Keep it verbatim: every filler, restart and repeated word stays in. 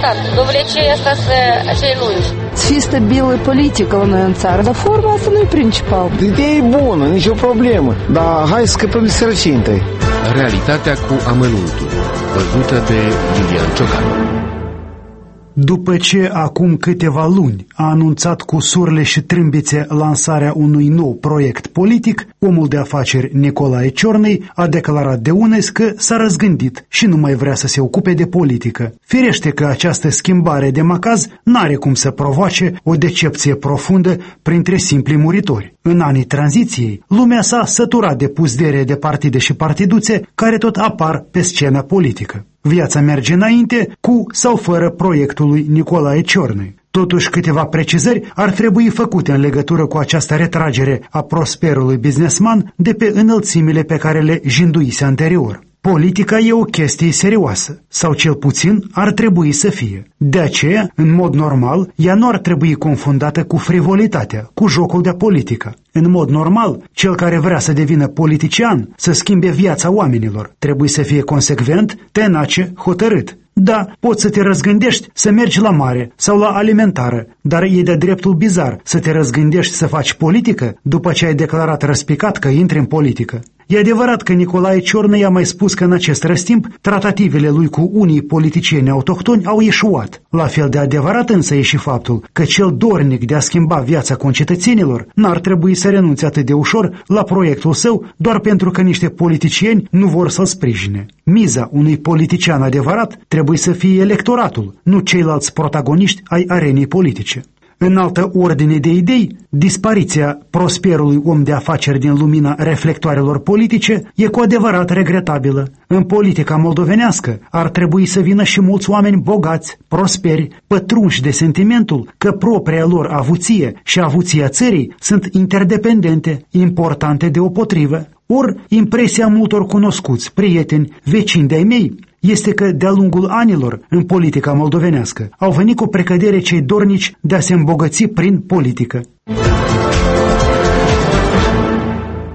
important. Довлече asta să acei lungi. Să fie stabilă politică la noi în țară, dar forma asta nu e principal. Ideea e bună, nicio problemă, dar hai să scăpăm de sărăcie întâi. Realitatea cu amănuntul, văzută de Iulian Ciocan. După ce acum câteva luni a anunțat cu surle și trâmbițe lansarea unui nou proiect politic, omul de afaceri Nicolae Ciornei a declarat de unezi că s-a răzgândit și nu mai vrea să se ocupe de politică. Firește că această schimbare de macaz n-are cum să provoace o decepție profundă printre simpli muritori. În anii tranziției, lumea s-a săturat de puzdere de partide și partiduțe care tot apar pe scena politică. Viața merge înainte cu sau fără proiectul lui Nicolae Ciornei. Totuși, câteva precizări ar trebui făcute în legătură cu această retragere a prosperului businessman de pe înălțimile pe care le jinduise anterior. Politica e o chestie serioasă, sau cel puțin ar trebui să fie. De aceea, în mod normal, ea nu ar trebui confundată cu frivolitatea, cu jocul de politică. În mod normal, cel care vrea să devină politician, să schimbe viața oamenilor, trebuie să fie consecvent, tenace, hotărât. Da, poți să te răzgândești să mergi la mare sau la alimentară, dar e de dreptul bizar să te răzgândești să faci politică după ce ai declarat răspicat că intri în politică. E adevărat că Nicolae Ciornei a mai spus că în acest răstimp tratativele lui cu unii politicieni autohtoni au ieșuat. La fel de adevărat însă e și faptul că cel dornic de a schimba viața concetățenilor n-ar trebui să renunțe atât de ușor la proiectul său doar pentru că niște politicieni nu vor să-l sprijine. Miza unui politician adevărat trebuie să fie electoratul, nu ceilalți protagoniști ai arenei politice. În altă ordine de idei, dispariția prosperului om de afaceri din lumina reflectoarelor politice e cu adevărat regretabilă. În politica moldovenească ar trebui să vină și mulți oameni bogați, prosperi, pătrunși de sentimentul că propria lor avuție și avuția țării sunt interdependente, importante deopotrivă. Ori impresia multor cunoscuți, prieteni, vecini de-ai mei este că de-a lungul anilor în politica moldovenească au venit cu precădere cei dornici de a se îmbogăți prin politică.